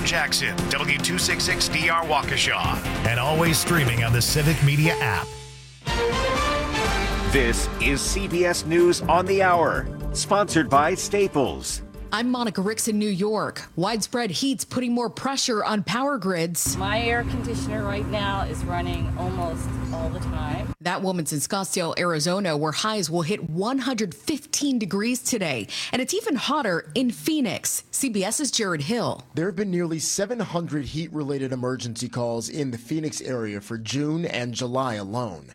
FM Jackson, W266DR Waukesha, and always streaming on the Civic Media app. This is CBS News on the Hour, sponsored by Staples. I'm Monica Ricks in New York. Widespread heat's putting more pressure on power grids. My air conditioner right now is running almost all the time. That woman's in Scottsdale, Arizona, where highs will hit 115 degrees today. And it's even hotter in Phoenix. CBS's Jared Hill. There have been nearly 700 heat-related emergency calls in the Phoenix area for June and July alone.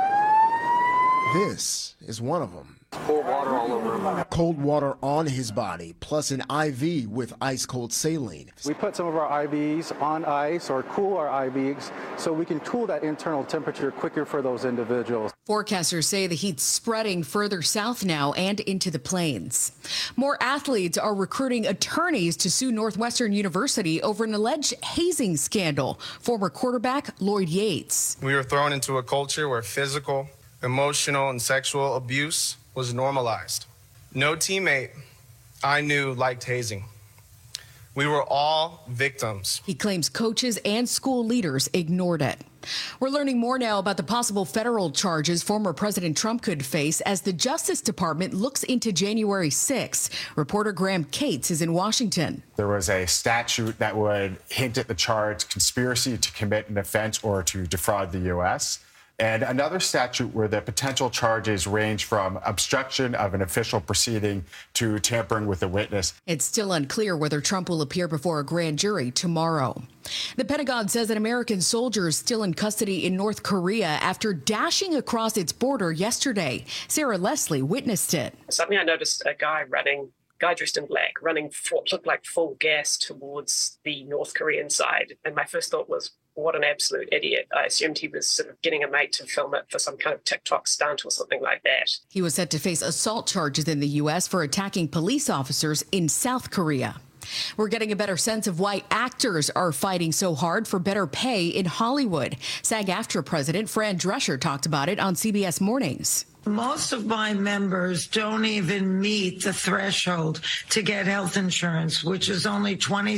This is one of them. Cold water all over him. Cold water on his body, plus an IV with ice-cold saline. We put some of our IVs on ice or cool our IVs so we can cool that internal temperature quicker for those individuals. Forecasters say the heat's spreading further south now and into the plains. More athletes are recruiting attorneys to sue Northwestern University over an alleged hazing scandal. Former quarterback Lloyd Yates. We were thrown into a culture where physical, emotional, and sexual abuse was normalized. No teammate I knew liked hazing. We were all victims. He claims coaches and school leaders ignored it. We're learning more now about the possible federal charges former President Trump could face as the Justice Department looks into January 6th. Reporter Graham Cates is in Washington. There was a statute that would hint at the charge conspiracy to commit an offense or to defraud the U.S., and another statute where the potential charges range from obstruction of an official proceeding to tampering with a witness. It's still unclear whether Trump will appear before a grand jury tomorrow. The Pentagon says an American soldier is still in custody in North Korea after dashing across its border yesterday. Sarah Leslie witnessed it. Suddenly I noticed a guy dressed in black, running looked like full gas towards the North Korean side. And my first thought was, what an absolute idiot. I assumed he was sort of getting a mate to film it for some kind of TikTok stunt or something like that. He was set to face assault charges in the U.S. for attacking police officers in South Korea. We're getting a better sense of why actors are fighting so hard for better pay in Hollywood. SAG-AFTRA President Fran Drescher talked about it on CBS Mornings. Most of my members don't even meet the threshold to get health insurance, which is only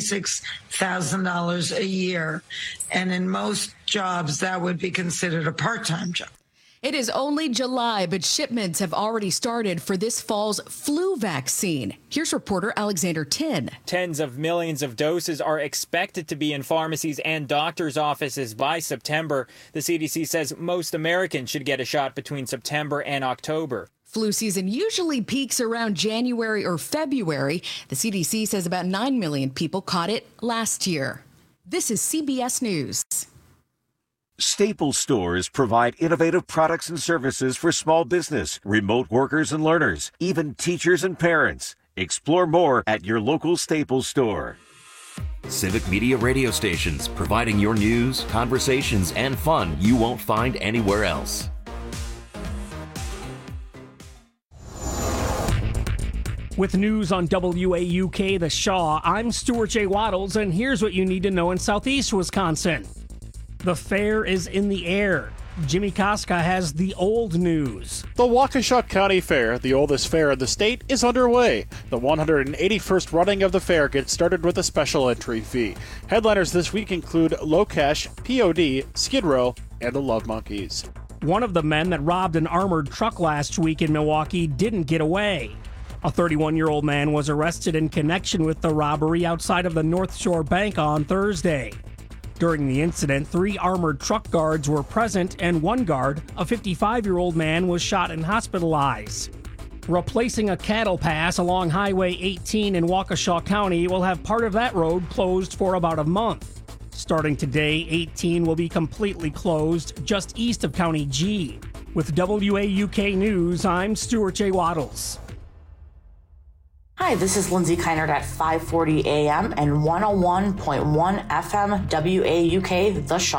$26,000 a year. And in most jobs, that would be considered a part-time job. It is only July, but shipments have already started for this fall's flu vaccine. Here's reporter Alexander Tin. Tens of millions of doses are expected to be in pharmacies and doctors' offices by September. The CDC says most Americans should get a shot between September and October. Flu season usually peaks around January or February. The CDC says about 9 million people caught it last year. This is CBS News. Staples stores provide innovative products and services for small business, remote workers and learners, even teachers and parents. Explore more at your local Staples store. Civic Media radio stations, providing your news, conversations, and fun you won't find anywhere else. With news on WAUK The Shaw, I'm Stuart J. Waddles, and here's what you need to know in Southeast Wisconsin. The fair is in the air. Jimmy Koska has the old news. The Waukesha County Fair, the oldest fair in the state, is underway. The 181st running of the fair gets started with a special entry fee. Headliners this week include Locash, POD, Skid Row, and the Love Monkeys. One of the men that robbed an armored truck last week in Milwaukee didn't get away. A 31-year-old man was arrested in connection with the robbery outside of the North Shore Bank on Thursday. During the incident, 3 armored truck guards were present, and one guard, a 55-year-old man, was shot and hospitalized. Replacing a cattle pass along Highway 18 in Waukesha County will have part of that road closed for about a month. Starting today, 18 will be completely closed just east of County G. With WAUK News, I'm Stuart J. Waddles. Hi, this is Lindsay Keinert at 540 AM and 101.1 FM WAUK The Shaw.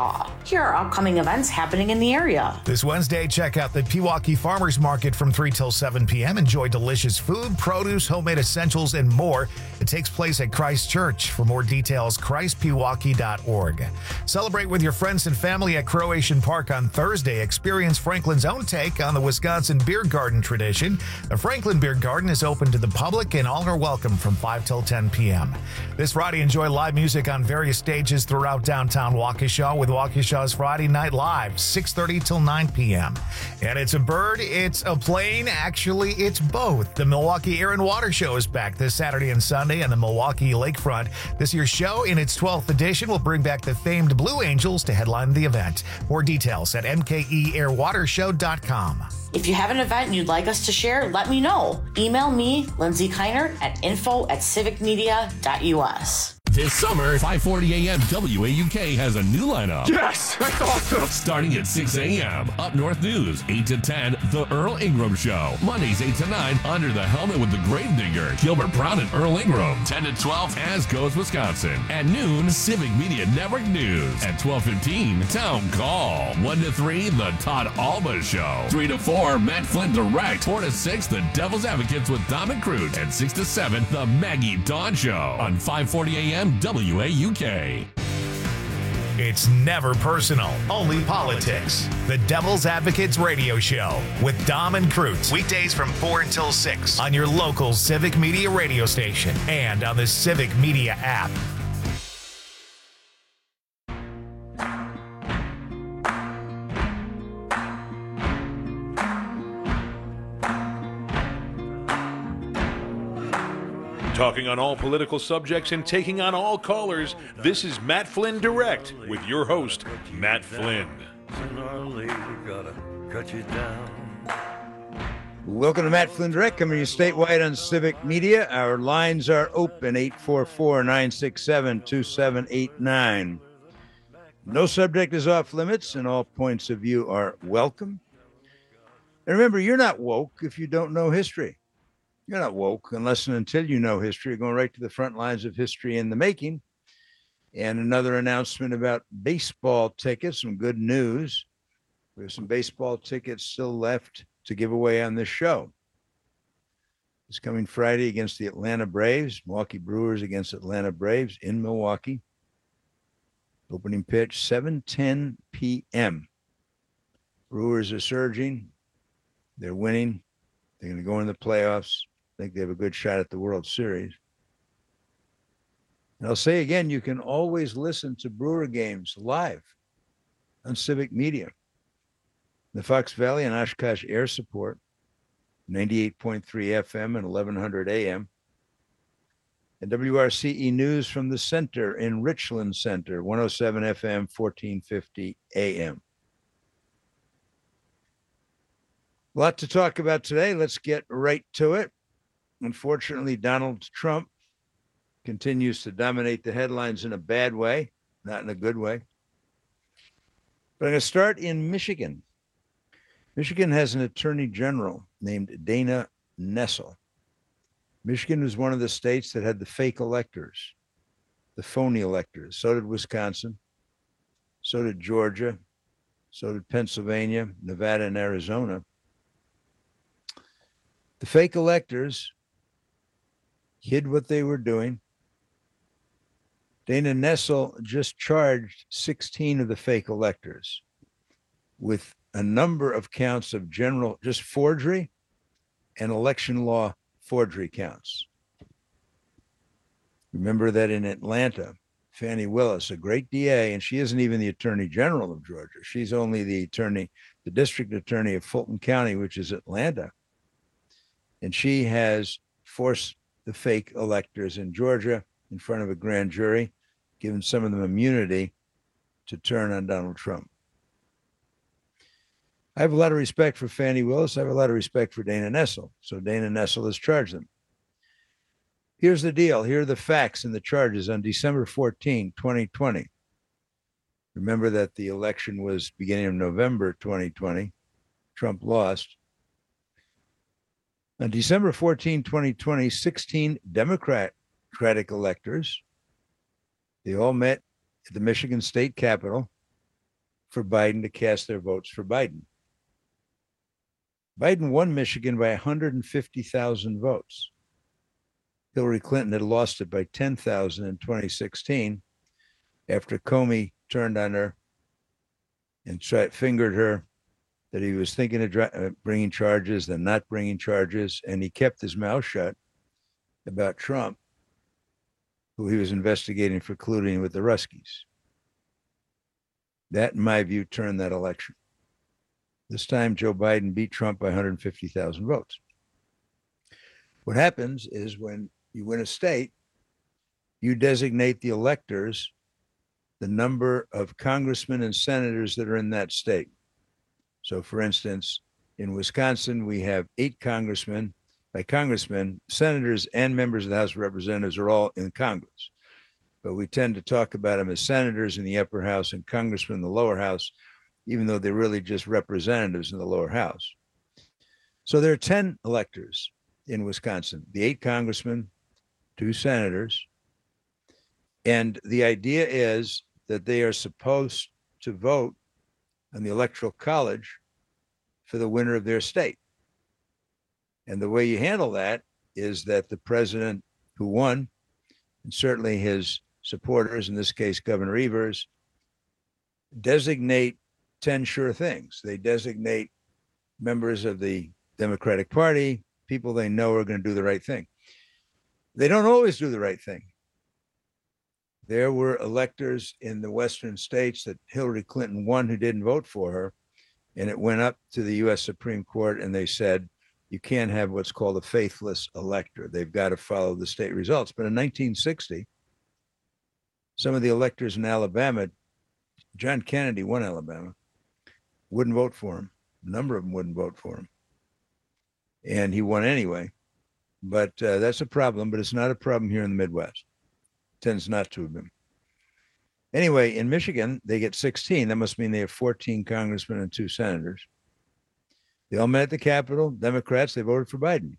Here are upcoming events happening in the area. This Wednesday, check out the Pewaukee Farmers Market from 3 till 7 p.m. Enjoy delicious food, produce, homemade essentials, and more. It takes place at Christ Church. For more details, christpewaukee.org. Celebrate with your friends and family at Croatian Park on Thursday. Experience Franklin's own take on the Wisconsin beer garden tradition. The Franklin Beer Garden is open to the public, and all are welcome from 5 till 10 p.m. This Friday, enjoy live music on various stages throughout downtown Waukesha with Waukesha's Friday Night Live, 6:30 till 9 p.m. And it's a bird, it's a plane, actually it's both. The Milwaukee Air and Water Show is back this Saturday and Sunday on the Milwaukee Lakefront. This year's show, in its 12th edition, will bring back the famed Blue Angels to headline the event. More details at mkeairwatershow.com. If you have an event you'd like us to share, let me know. Email me, Lindsay Keinert, at info@civicmedia.us. This summer, 5:40 a.m. WAUK has a new lineup. Yes, that's awesome. Starting at 6 a.m. Up North News, 8 to 10, The Earl Ingram Show. Mondays, 8 to 9, Under the Helmet with the Gravedigger, Gilbert Brown and Earl Ingram. 10 to 12, As Goes Wisconsin. At noon, Civic Media Network News. At 12:15, Town Call. 1 to 3, The Todd Alba Show. 3 to 4, Matt Flynn Direct. 4 to 6, The Devil's Advocates with Dom and Cruz. And 6 to 7, The Maggie Dawn Show. On 5:40 a.m. WAUK. It's never personal, only politics. The Devil's Advocates Radio Show with Dom and Cruz. Weekdays from 4 until 6 on your local Civic Media radio station and on the Civic Media app. Talking on all political subjects and taking on all callers, this is Matt Flynn Direct with your host, Matt Flynn. Welcome to Matt Flynn Direct, coming to you statewide on Civic Media. Our lines are open, 844-967-2789. No subject is off limits, and all points of view are welcome. And remember, you're not woke if you don't know history. You're not woke unless and until you know history. You're going right to the front lines of history in the making. And another announcement about baseball tickets, some good news. We have some baseball tickets still left to give away on this show. It's coming Friday against the Atlanta Braves, Milwaukee Brewers against Atlanta Braves in Milwaukee. Opening pitch, 7:10 p.m. Brewers are surging. They're winning. They're going to go in the playoffs. I think they have a good shot at the World Series. And I'll say again, you can always listen to Brewer games live on Civic Media. The Fox Valley and Oshkosh Air Support, 98.3 FM and 1100 AM. And WRCE News from the Center in Richland Center, 107 FM, 1450 AM. A lot to talk about today. Let's get right to it. Unfortunately, Donald Trump continues to dominate the headlines in a bad way, not in a good way. But I'm going to start in Michigan. Michigan has an attorney general named Dana Nessel. Michigan was one of the states that had the fake electors, the phony electors. So did Wisconsin. So did Georgia. So did Pennsylvania, Nevada, and Arizona. The fake electors hid what they were doing. Dana Nessel just charged 16 of the fake electors with a number of counts of general, just forgery and election law forgery counts. Remember that in Atlanta, Fannie Willis, a great DA, and she isn't even the Attorney General of Georgia. She's only the district attorney of Fulton County, which is Atlanta. And she has forced the fake electors in Georgia in front of a grand jury, given some of them immunity to turn on Donald Trump. I have a lot of respect for Fannie Willis. I have a lot of respect for Dana Nessel. So Dana Nessel has charged them. Here's the deal. Here are the facts and the charges on December 14, 2020. Remember that the election was beginning of November 2020. Trump lost. On December 14, 2020, 16 Democratic electors, they all met at the Michigan State Capitol for Biden to cast their votes for Biden. Biden won Michigan by 150,000 votes. Hillary Clinton had lost it by 10,000 in 2016 after Comey turned on her and fingered her that he was thinking of bringing charges, then not bringing charges, and he kept his mouth shut about Trump, who he was investigating for colluding with the Ruskies. That, in my view, turned that election. This time, Joe Biden beat Trump by 150,000 votes. What happens is when you win a state, you designate the electors the number of congressmen and senators that are in that state. So, for instance, in Wisconsin, we have 8 congressmen. By congressmen, senators and members of the House of Representatives are all in Congress. But we tend to talk about them as senators in the upper house and congressmen in the lower house, even though they're really just representatives in the lower house. So there are 10 electors in Wisconsin, the 8 congressmen, 2 senators. And the idea is that they are supposed to vote on the Electoral College for the winner of their state. And the way you handle that is that the president who won, and certainly his supporters, in this case, Governor Evers, designate 10 sure things. They designate members of the Democratic Party, people they know are going to do the right thing. They don't always do the right thing. There were electors in the Western states that Hillary Clinton won who didn't vote for her, and it went up to the U.S. Supreme Court, and they said, you can't have what's called a faithless elector. They've got to follow the state results. But in 1960, some of the electors in Alabama, John Kennedy won Alabama, wouldn't vote for him. A number of them wouldn't vote for him. And he won anyway. But that's a problem, but it's not a problem here in the Midwest. It tends not to have been. Anyway, in Michigan, they get 16. That must mean they have 14 congressmen and 2 senators. They all met at the Capitol, Democrats, they voted for Biden.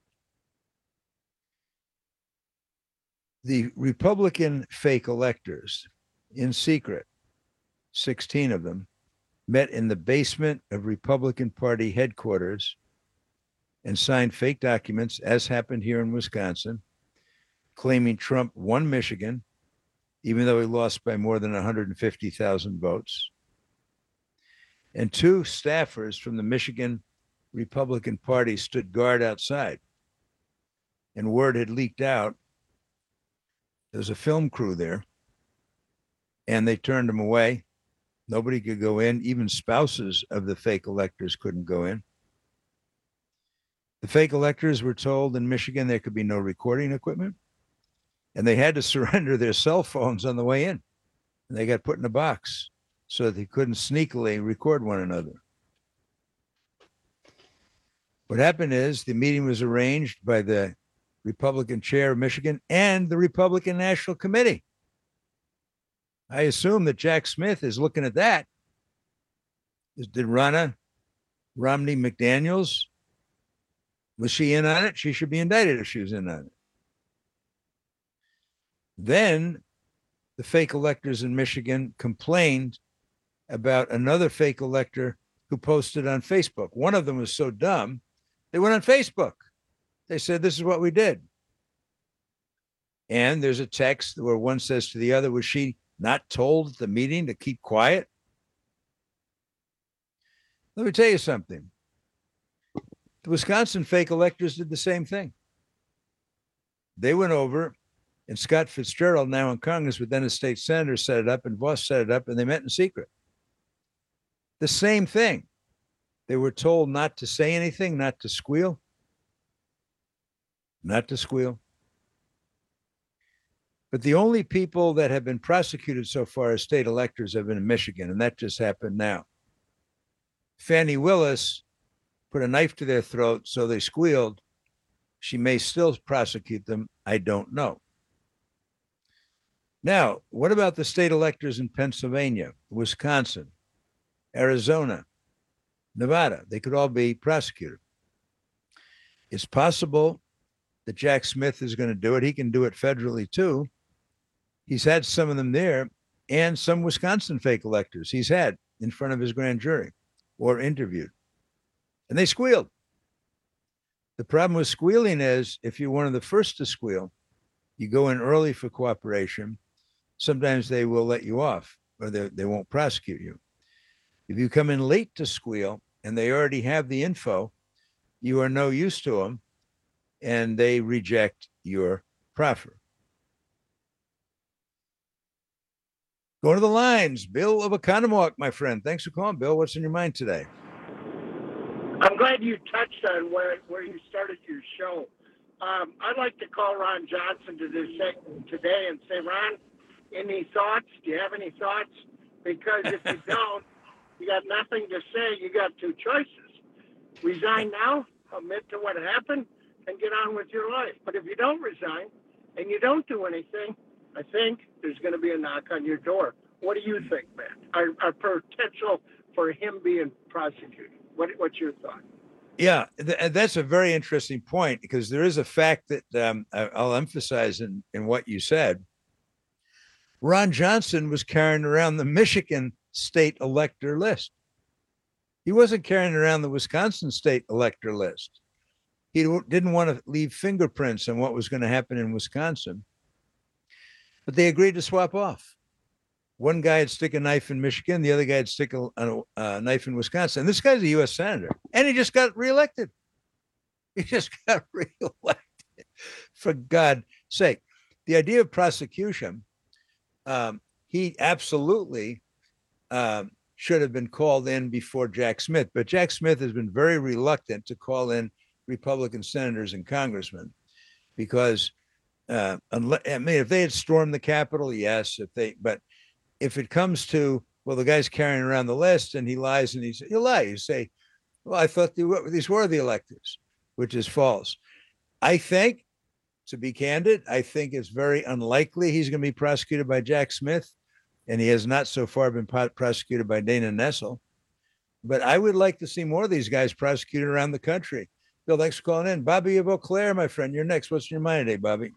The Republican fake electors, in secret, 16 of them, met in the basement of Republican Party headquarters and signed fake documents, as happened here in Wisconsin, claiming Trump won Michigan, even though he lost by more than 150,000 votes. And 2 staffers from the Michigan Republican Party stood guard outside. And word had leaked out. There's a film crew there. And they turned them away. Nobody could go in. Even spouses of the fake electors couldn't go in. The fake electors were told in Michigan there could be no recording equipment. And they had to surrender their cell phones on the way in. And they got put in a box so that they couldn't sneakily record one another. What happened is the meeting was arranged by the Republican chair of Michigan and the Republican National Committee. I assume that Jack Smith is looking at that. Did Ronna Romney McDaniels, was she in on it? She should be indicted if she was in on it. Then the fake electors in Michigan complained about another fake elector who posted on Facebook. One of them was so dumb, they went on Facebook. They said, this is what we did. And there's a text where one says to the other, was she not told at the meeting to keep quiet? Let me tell you something. The Wisconsin fake electors did the same thing. They went over, and Scott Fitzgerald, now in Congress, but then a state senator, set it up, and Voss set it up, and they met in secret. The same thing. They were told not to say anything, not to squeal. Not to squeal. But the only people that have been prosecuted so far as state electors have been in Michigan, and that just happened now. Fannie Willis put a knife to their throat, so they squealed. She may still prosecute them. I don't know. Now, what about the state electors in Pennsylvania, Wisconsin, Arizona, Nevada? They could all be prosecuted. It's possible that Jack Smith is going to do it. He can do it federally too. He's had some of them there, and some Wisconsin fake electors he's had. in front of his grand jury or interviewed. And they squealed. The problem with squealing is if you're one of the first to squeal, you go in early for cooperation, sometimes they will let you off or they won't prosecute you. If you come in late to squeal and they already have the info, you are no use to them and they reject your proffer. Go to the lines. Bill of Oconomowoc, my friend. Thanks for calling, Bill. What's in your mind today? I'm glad you touched on where you started your show. I'd like to call Ron Johnson today and say, Ron, any thoughts? Do you have any thoughts? Because if you don't, you got nothing to say. You got two choices. Resign now, admit to what happened, and get on with your life. But if you don't resign and you don't do anything, I think there's going to be a knock on your door. What do you think, Matt? Our potential for him being prosecuted. What's your thought? Yeah, that's a very interesting point because there is a fact that I'll emphasize in what you said. Ron Johnson was carrying around the Michigan state elector list. He wasn't carrying around the Wisconsin state elector list. He didn't want to leave fingerprints on what was going to happen in Wisconsin. But they agreed to swap off. One guy would stick a knife in Michigan. The other guy would stick a knife in Wisconsin. And this guy's a U.S. senator. And he just got reelected. For God's sake. The idea of prosecution, he absolutely should have been called in before Jack Smith. But Jack Smith has been very reluctant to call in Republican senators and congressmen because if they had stormed the Capitol, yes. But if it comes to, well, the guy's carrying around the list and he lies and he'll lie. You say, well, I thought these were the electors, which is false. I think, to be candid, I think it's very unlikely he's going to be prosecuted by Jack Smith, and he has not so far been prosecuted by Dana Nessel. But I would like to see more of these guys prosecuted around the country. Bill, thanks for calling in. Bobby of Eau Claire, my friend, you're next. What's in your mind today, Bobby?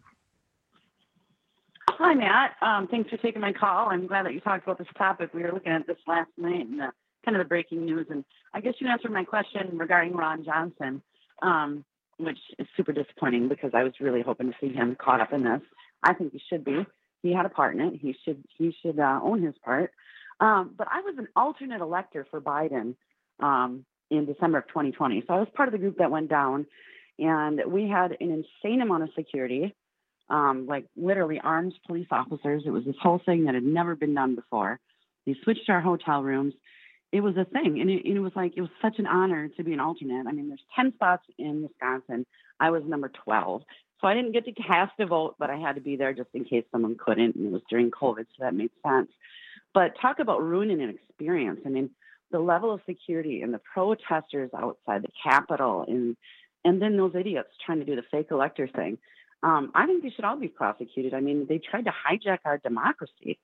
Hi, Matt. Thanks for taking my call. I'm glad that you talked about this topic. We were looking at this last night and kind of the breaking news. And I guess you answered my question regarding Ron Johnson, which is super disappointing because I was really hoping to see him caught up in this. I think he should be. He had a part in it. He should own his part. But I was an alternate elector for Biden in December of 2020. So I was part of the group that went down, and we had an insane amount of security. Like literally armed police officers. It was this whole thing that had never been done before. They switched our hotel rooms. It was a thing. And it was such an honor to be an alternate. I mean, there's 10 spots in Wisconsin. I was number 12. So I didn't get to cast a vote, but I had to be there just in case someone couldn't. And it was during COVID, so that made sense. But talk about ruining an experience. I mean, the level of security and the protesters outside the Capitol and then those idiots trying to do the fake elector thing. I think they should all be prosecuted. I mean, they tried to hijack our democracy.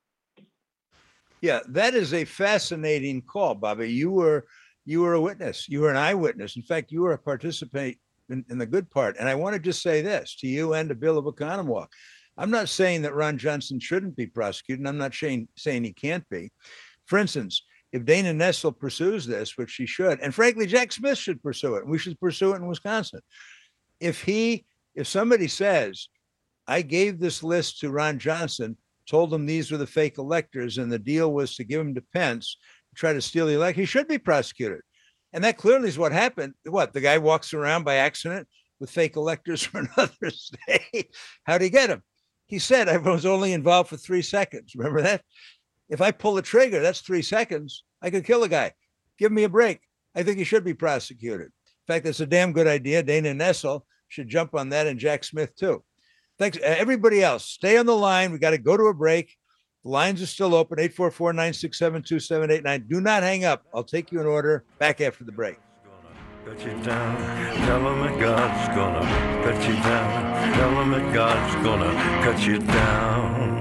Yeah, that is a fascinating call, Bobby. You were a witness. You were an eyewitness. In fact, you were a participant in the good part. And I want to just say this to you and to Bill of Oconomowoc. I'm not saying that Ron Johnson shouldn't be prosecuted. I'm not saying he can't be. For instance, if Dana Nessel pursues this, which she should, and frankly, Jack Smith should pursue it. We should pursue it in Wisconsin. If somebody says, I gave this list to Ron Johnson, told him these were the fake electors, and the deal was to give him to Pence, try to steal the election, he should be prosecuted. And that clearly is what happened. What, the guy walks around by accident with fake electors from another state? How'd he get them? He said, I was only involved for 3 seconds. Remember that? If I pull the trigger, that's 3 seconds. I could kill a guy. Give me a break. I think he should be prosecuted. In fact, that's a damn good idea. Dana Nessel should jump on that, and Jack Smith too. Thanks. Everybody else, stay on the line. We got to go to a break. The lines are still open, 844-967-2789. Do not hang up. I'll take you in order. Back after the break. Cut you down. Tell them that God's gonna cut you down. Tell them that God's gonna cut you down.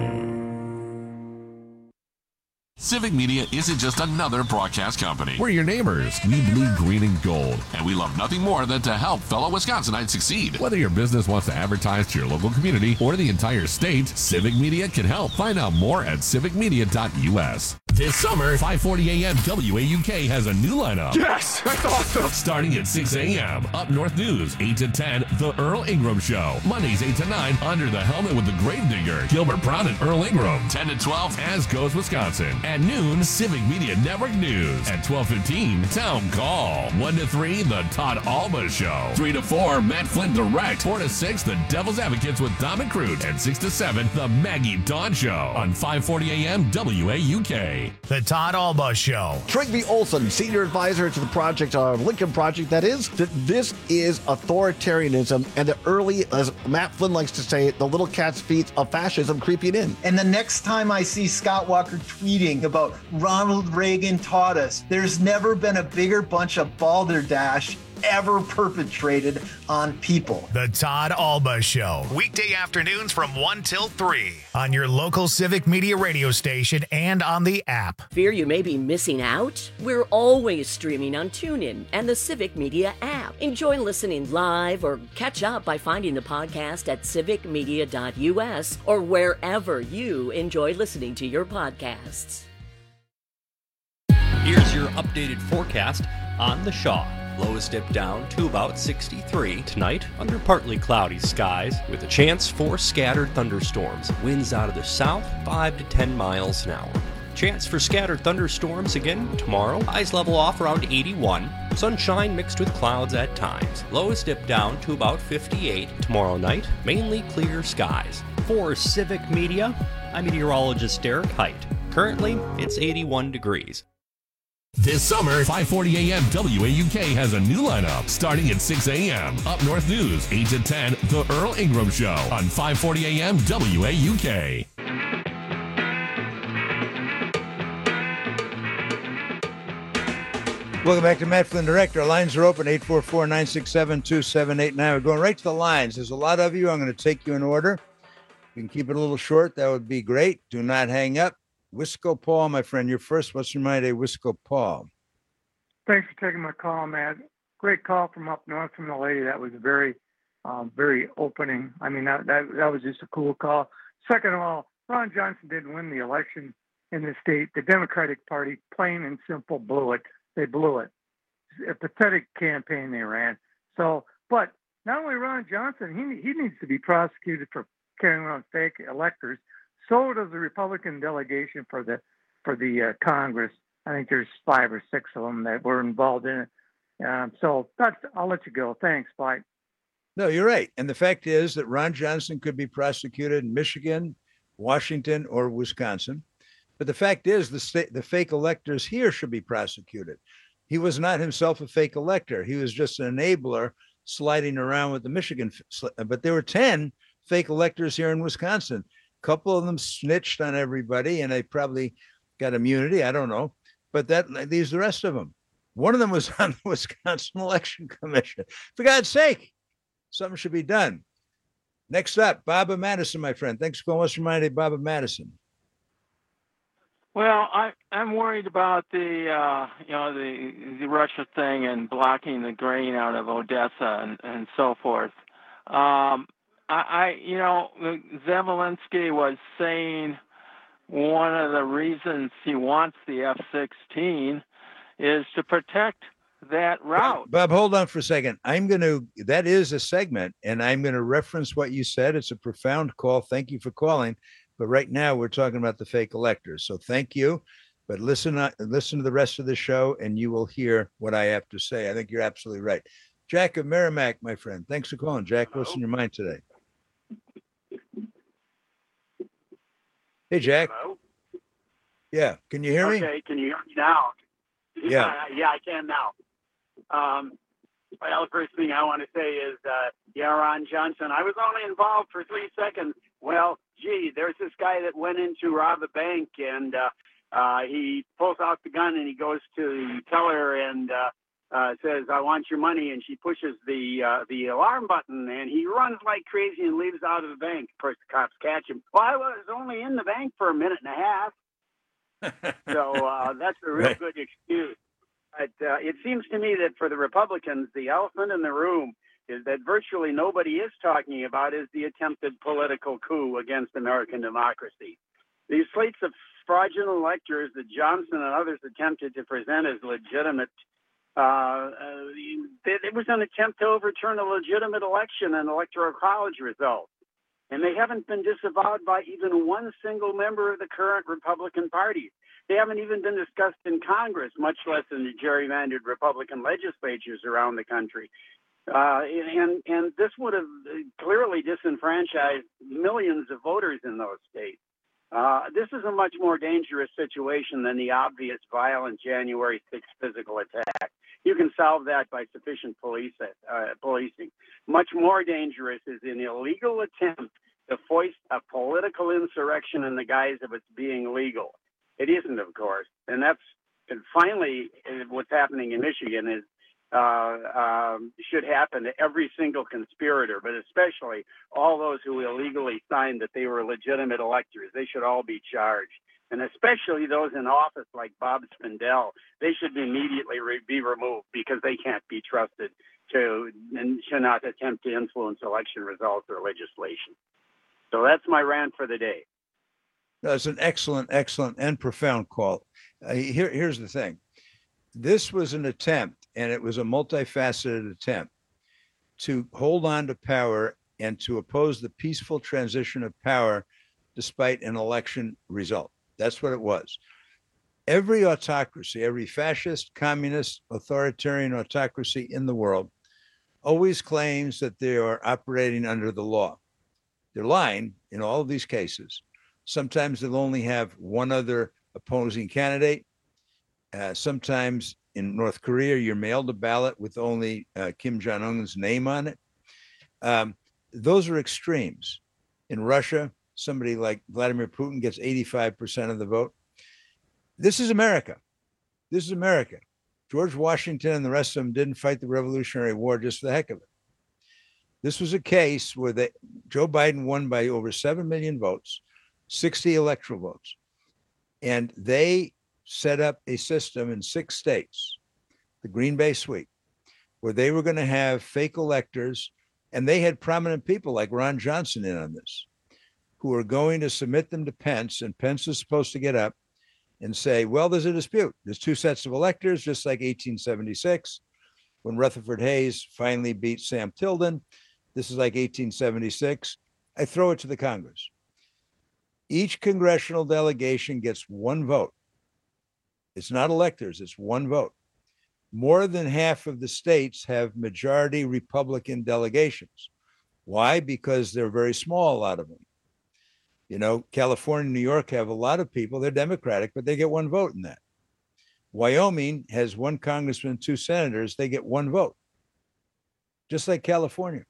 Civic Media isn't just another broadcast company. We're your neighbors. We bleed green and gold, and we love nothing more than to help fellow Wisconsinites succeed. Whether your business wants to advertise to your local community or the entire state, Civic Media can help. Find out more at civicmedia.us. This summer, 5:40 a.m. WAUK has a new lineup. Yes, that's awesome. Starting at 6 a.m. Up North News, 8 to 10, The Earl Ingram Show. Mondays, 8 to 9, Under the Helmet with the Gravedigger, Gilbert Brown and Earl Ingram. 10 to 12, As Goes Wisconsin. At noon, Civic Media Network News. At 12:15, Town Call. 1 to 3, The Todd Alba Show. 3 to 4, Matt Flynn Direct. 4 to 6, The Devil's Advocates with Dom and Crute. And 6 to 7, The Maggie Dawn Show on 5:40 a.m. WAUK. The Todd Alba Show. Trygve Olson, senior advisor to the project, Lincoln Project, that is, that this is authoritarianism and the early, as Matt Flynn likes to say, the little cat's feet of fascism creeping in. And the next time I see Scott Walker tweeting about Ronald Reagan taught us, there's never been a bigger bunch of balderdash ever perpetrated on people. The Todd Alba Show. Weekday afternoons from 1 till 3 on your local Civic Media radio station and on the app. Fear you may be missing out? We're always streaming on TuneIn and the Civic Media app. Enjoy listening live or catch up by finding the podcast at civicmedia.us or wherever you enjoy listening to your podcasts. Here's your updated forecast on the Shaw. Lows dip down to about 63 tonight under partly cloudy skies with a chance for scattered thunderstorms. Winds out of the south 5 to 10 miles an hour. Chance for scattered thunderstorms again tomorrow. Highs level off around 81. Sunshine mixed with clouds at times. Lows dip down to about 58 tomorrow night. Mainly clear skies. For Civic Media, I'm meteorologist Derek Height. Currently, it's 81 degrees. This summer, 5:40 a.m. WAUK has a new lineup. Starting at 6 a.m. Up North News, 8 to 10, The Earl Ingram Show on 5:40 a.m. WAUK. Welcome back to Matt Flynn Direct. Our lines are open, 844-967-2789. We're going right to the lines. There's a lot of you. I'm going to take you in order. You can keep it a little short. That would be great. Do not hang up. Wisco Paul, my friend, you're first. What's your mind, Wisco Paul? Thanks for taking my call, Matt. Great call from up north from the lady. That was very, very opening. I mean, that was just a cool call. Second of all, Ron Johnson didn't win the election in the state. The Democratic Party, plain and simple, blew it. They blew it. A pathetic campaign they ran. So, but not only Ron Johnson, he needs to be prosecuted for carrying around fake electors. So does the Republican delegation for the Congress. I think there's 5 or 6 of them that were involved in it. So I'll let you go. Thanks. Bye. No, you're right. And the fact is that Ron Johnson could be prosecuted in Michigan, Washington, or Wisconsin. But the fact is the fake electors here should be prosecuted. He was not himself a fake elector. He was just an enabler sliding around with the Michigan. But there were 10 fake electors here in Wisconsin. Couple of them snitched on everybody and they probably got immunity. I don't know. But these are the rest of them. One of them was on the Wisconsin Election Commission. For God's sake, something should be done. Next up, Baba Madison, my friend. Thanks for calling. What's your mind, Baba Madison? Well, I'm worried about the Russia thing and blocking the grain out of Odessa and so forth. Zelensky was saying one of the reasons he wants the F-16 is to protect that route. Bob, hold on for a second. That is a segment, and I'm going to reference what you said. It's a profound call. Thank you for calling. But right now we're talking about the fake electors. So thank you. But listen to the rest of the show, and you will hear what I have to say. I think you're absolutely right. Jack of Merrimack, my friend. Thanks for calling, Jack. Hello. What's in your mind today? Hey, Jack. Hello? Yeah. Can you hear me? Okay. Can you hear me now? Yeah. Yeah, I can now. Well, the first thing I want to say is, Ron Johnson, I was only involved for 3 seconds. Well, gee, there's this guy that went in to rob a bank, and he pulls out the gun and he goes to the teller and says, "I want your money," and she pushes the alarm button, and he runs like crazy and leaves out of the bank. Of course, the cops catch him. Well, I was only in the bank for a minute and a half, so that's a real good excuse. But it seems to me that for the Republicans, the elephant in the room is that virtually nobody is talking about is the attempted political coup against American democracy. These slates of fraudulent electors that Johnson and others attempted to present as legitimate. It was an attempt to overturn a legitimate election and electoral college result. And they haven't been disavowed by even one single member of the current Republican Party. They haven't even been discussed in Congress, much less in the gerrymandered Republican legislatures around the country. And this would have clearly disenfranchised millions of voters in those states. This is a much more dangerous situation than the obvious violent January 6th physical attack. You can solve that by sufficient policing. Much more dangerous is an illegal attempt to foist a political insurrection in the guise of its being legal. It isn't, of course. And finally, what's happening in Michigan is should happen to every single conspirator, but especially all those who illegally signed that they were legitimate electors. They should all be charged. And especially those in office like Bob Spindell, they should immediately be removed because they can't be trusted and should not attempt to influence election results or legislation. So that's my rant for the day. That's an excellent, excellent, and profound call. Here's the thing. This was an attempt, and it was a multifaceted attempt, to hold on to power and to oppose the peaceful transition of power despite an election result. That's what it was. Every autocracy, every fascist, communist, authoritarian autocracy in the world always claims that they are operating under the law. They're lying in all of these cases. Sometimes they'll only have one other opposing candidate. Sometimes in North Korea, you're mailed a ballot with only Kim Jong-un's name on it. Those are extremes. In Russia, somebody like Vladimir Putin gets 85% of the vote. This is America. This is America. George Washington and the rest of them didn't fight the Revolutionary War just for the heck of it. This was a case where Joe Biden won by over 7 million votes, 60 electoral votes. And they set up a system in 6 states, the Green Bay Suite, where they were going to have fake electors. And they had prominent people like Ron Johnson in on this, who are going to submit them to Pence. And Pence is supposed to get up and say, well, there's a dispute. There's 2 sets of electors, just like 1876, when Rutherford Hayes finally beat Sam Tilden. This is like 1876. I throw it to the Congress. Each congressional delegation gets 1 vote. It's not electors, it's 1 vote. More than half of the states have majority Republican delegations. Why? Because they're very small, a lot of them. You know, California and New York have a lot of people. They're Democratic, but they get 1 vote in that. Wyoming has 1 congressman, 2 senators. They get 1 vote, just like California.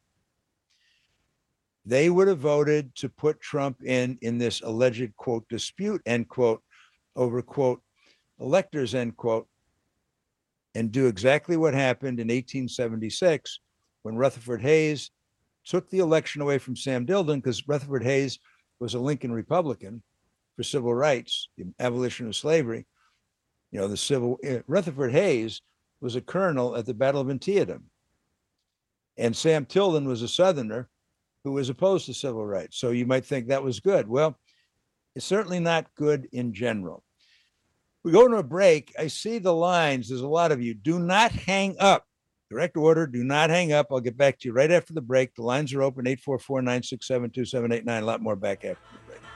They would have voted to put Trump in this alleged, quote, dispute, end quote, over, quote, electors, end quote, and do exactly what happened in 1876 when Rutherford Hayes took the election away from Sam Tilden, because Rutherford Hayes was a Lincoln Republican for civil rights, the abolition of slavery. You know, Rutherford Hayes was a colonel at the Battle of Antietam. And Sam Tilden was a Southerner who was opposed to civil rights. So you might think that was good. Well, it's certainly not good in general. We go to a break. I see the lines. There's a lot of you. Do not hang up. Direct order, do not hang up. I'll get back to you right after the break. The lines are open, 844-967-2789. A lot more back after the break.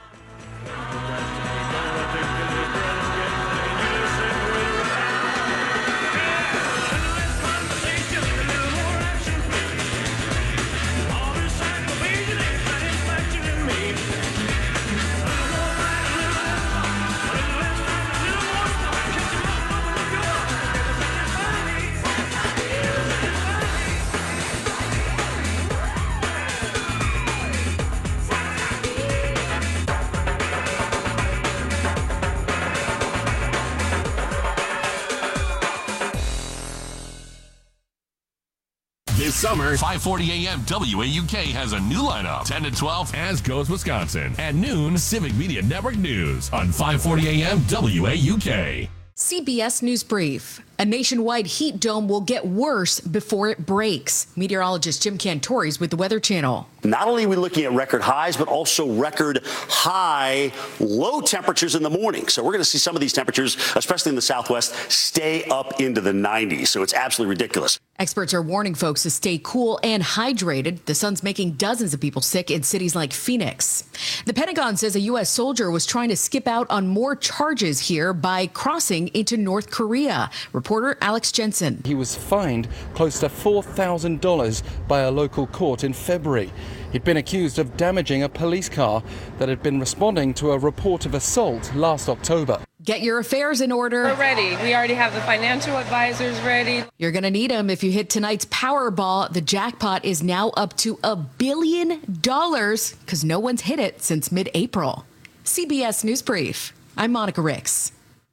This summer, 5:40 a.m. WAUK has a new lineup. 10 to 12, As Goes Wisconsin. At noon, Civic Media Network News on 5:40 a.m. WAUK. CBS News Brief. A nationwide heat dome will get worse before it breaks. Meteorologist Jim Cantoris with the Weather Channel. Not only are we looking at record highs, but also record high low temperatures in the morning. So we're going to see some of these temperatures, especially in the Southwest, stay up into the 90s. So it's absolutely ridiculous. Experts are warning folks to stay cool and hydrated. The sun's making dozens of people sick in cities like Phoenix. The Pentagon says a U.S. soldier was trying to skip out on more charges here by crossing into North Korea. Reporter Alex Jensen. He was fined close to $4,000 by a local court in February. He'd been accused of damaging a police car that had been responding to a report of assault last October. Get your affairs in order. We're ready. We already have the financial advisors ready. You're going to need them if you hit tonight's Powerball. The jackpot is now up to $1 billion because no one's hit it since mid-April. CBS News Brief. I'm Monica Ricks.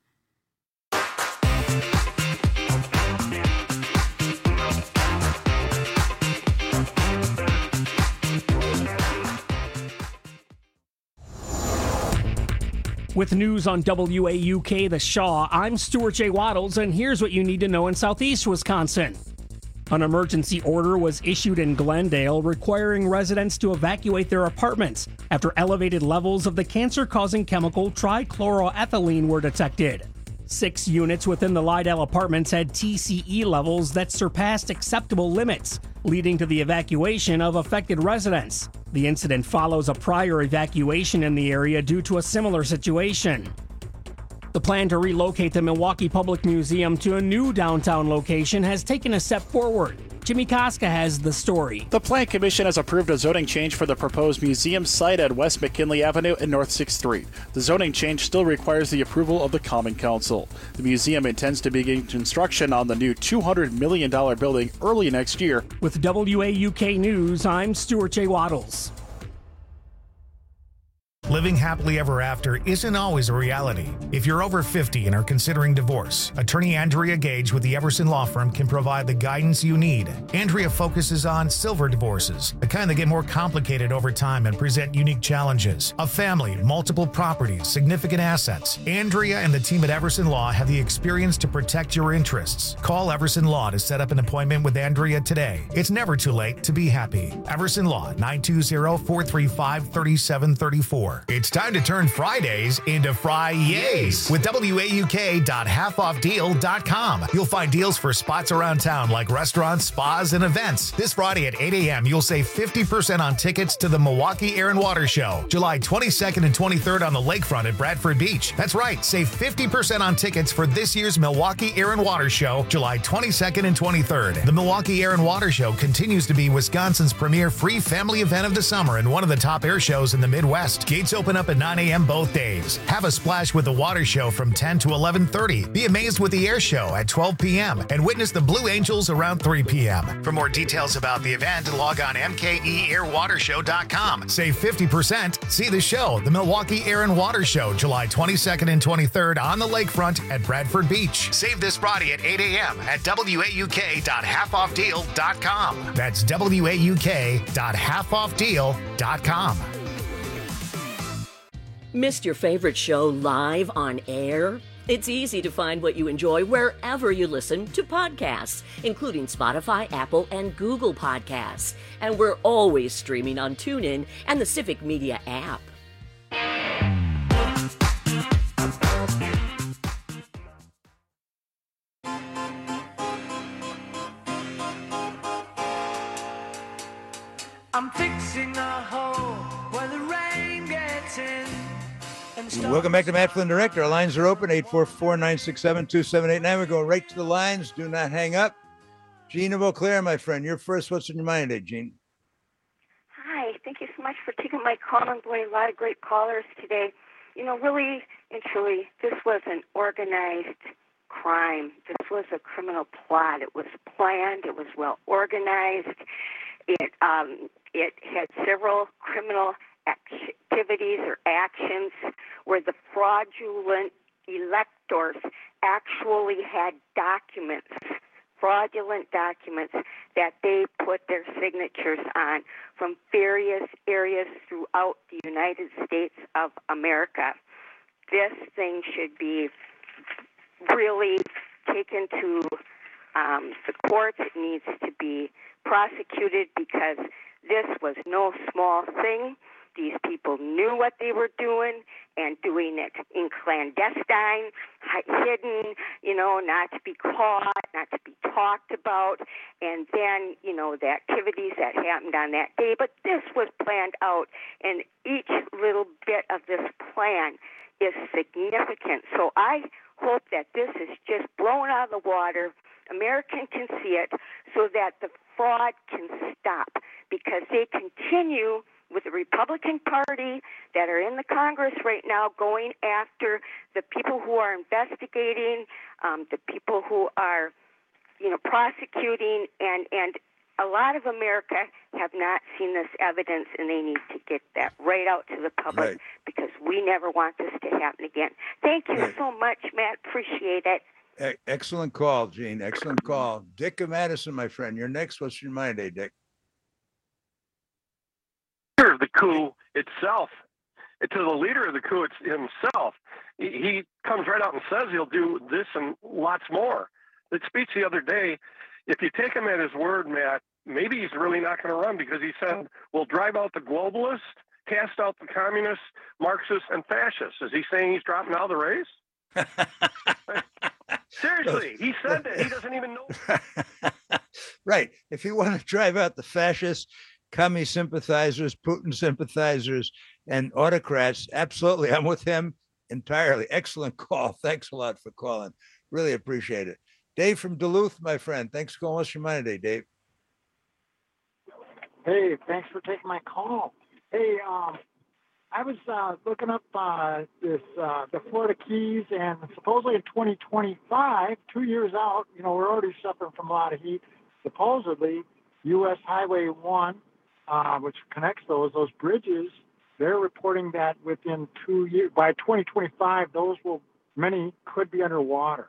With news on WAUK The Shaw, I'm Stuart J. Waddles, and here's what you need to know in southeast Wisconsin. An emergency order was issued in Glendale requiring residents to evacuate their apartments after elevated levels of the cancer-causing chemical trichloroethylene were detected. 6 units within the Lydell apartments had TCE levels that surpassed acceptable limits, leading to the evacuation of affected residents. The incident follows a prior evacuation in the area due to a similar situation. The plan to relocate the Milwaukee Public Museum to a new downtown location has taken a step forward. Jimmy Koska has the story. The Plan Commission has approved a zoning change for the proposed museum site at West McKinley Avenue and North 6th Street. The zoning change still requires the approval of the Common Council. The museum intends to begin construction on the new $200 million building early next year. With WAUK News, I'm Stuart J. Waddles. Living happily ever after isn't always a reality. If you're over 50 and are considering divorce, attorney Andrea Gage with the Everson Law Firm can provide the guidance you need. Andrea focuses on silver divorces, the kind that get more complicated over time and present unique challenges. A family, multiple properties, significant assets. Andrea and the team at Everson Law have the experience to protect your interests. Call Everson Law to set up an appointment with Andrea today. It's never too late to be happy. Everson Law, 920-435-3734. It's time to turn Fridays into Fri-Yays with WAUK.halfoffdeal.com. You'll find deals for spots around town like restaurants, spas, and events. This Friday at 8 a.m., you'll save 50% on tickets to the Milwaukee Air and Water Show, July 22nd and 23rd on the lakefront at Bradford Beach. That's right, save 50% on tickets for this year's Milwaukee Air and Water Show, July 22nd and 23rd. The Milwaukee Air and Water Show continues to be Wisconsin's premier free family event of the summer and one of the top air shows in the Midwest. Gates open up at 9 a.m. both days. Have a splash with the water show from 10 to 11:30. Be amazed with the air show at 12 p.m. and witness the Blue Angels around 3 p.m. For more details about the event, log on mkeairwatershow.com. Save 50%. See the show, the Milwaukee Air and Water Show, July 22nd and 23rd on the lakefront at Bradford Beach. Save this Friday at 8 a.m. at WAUK.halfoffdeal.com. That's WAUK.halfoffdeal.com. Missed your favorite show live on air? It's easy to find what you enjoy wherever you listen to podcasts, including Spotify, Apple, and Google Podcasts. And we're always streaming on TuneIn and the Civic Media app. I'm fixing a hole where the rain gets in. Welcome back to Matt Flynn Direct. Our lines are open, 844-967-2789. We're going right to the lines. Do not hang up. Gene of Eau Claire, my friend, you're first. What's in your mind today, Gene? Hi, thank you so much for taking my call. And boy, a lot of great callers today. You know, really and truly, this was an organized crime. This was a criminal plot. It was planned. It was well organized. It had several criminal activities or actions where the fraudulent electors actually had documents, fraudulent documents that they put their signatures on from various areas throughout the United States of America. This thing should be really taken to the courts. It needs to be prosecuted because this was no small thing. These people knew what they were doing and doing it in clandestine, hidden, not to be caught, not to be talked about, and then, the activities that happened on that day. But this was planned out, and each little bit of this plan is significant. So I hope that this is just blown out of the water. American can see it so that the fraud can stop, because they continue with the Republican Party that are in the Congress right now going after the people who are investigating, the people who are, prosecuting, and a lot of America have not seen this evidence, and they need to get that right out to the public because we never want this to happen again. Thank you so much, Matt. Appreciate it. Excellent call, Gene. Excellent call. Dick of Madison, my friend. You're next. What's your mind today, Dick? The coup itself, to the leader of the coup himself, he comes right out and says he'll do this and lots more. The speech the other day, if you take him at his word, Matt, maybe he's really not going to run, because he said, we'll drive out the globalists, cast out the communists, Marxists, and fascists. Is he saying he's dropping out of the race? Seriously, he said that. He doesn't even know. Right. If you want to drive out the fascists, commie sympathizers, Putin sympathizers, and autocrats, absolutely. I'm with him entirely. Excellent call. Thanks a lot for calling. Really appreciate it. Dave from Duluth, my friend. Thanks for calling. What's your mind today, Dave? Hey, thanks for taking my call. Hey, I was looking up the Florida Keys, and supposedly in 2025, 2 years out, we're already suffering from a lot of heat. Supposedly, U.S. Highway 1, which connects those bridges, they're reporting that within 2 years, by 2025, many could be underwater.